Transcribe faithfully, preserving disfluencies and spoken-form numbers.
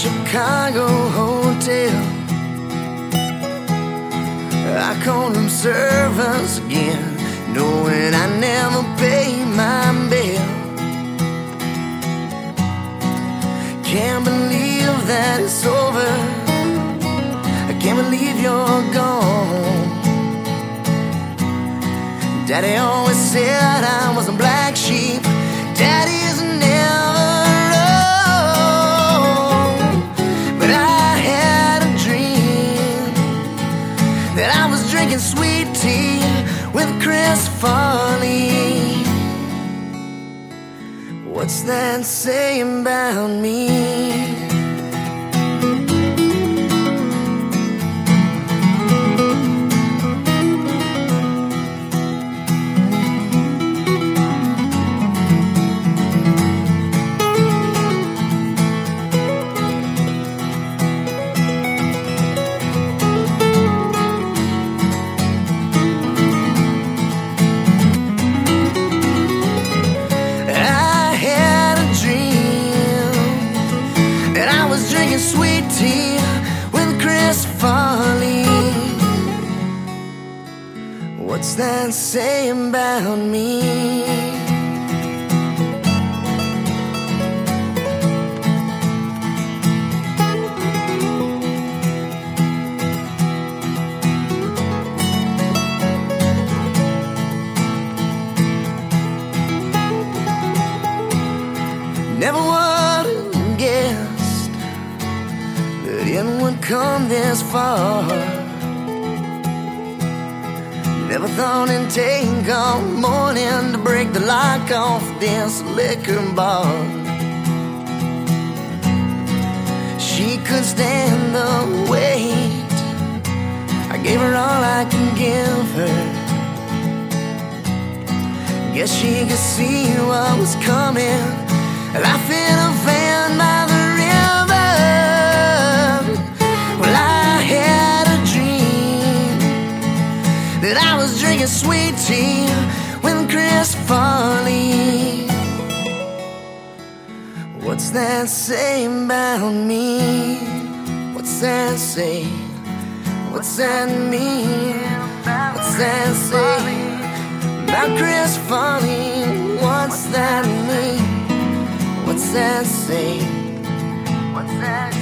Chicago hotel. I called room service again, knowing I never paid my bill. Can't believe that it's over, I can't believe you're gone. Daddy always said I was a black sheep. Daddy's never wrong. But I had a dream that I was drinking sweet tea with Chris Farley. What's that saying about me? Sweet tea with Chris Farley. What's that saying about me? Never would have guessed that it would come this far. Never thought it'd take all morning to break the lock off this liquor bar. She could stand the wait, I gave her all I can give her. Guess she could see what was coming. Life in a van by the river. Well, I had a dream that I was drinking sweet tea with Chris Farley. What's that say about me? What's that say? What's that mean? What's that say about Chris Farley? What's that mean? What's that say? What's that say?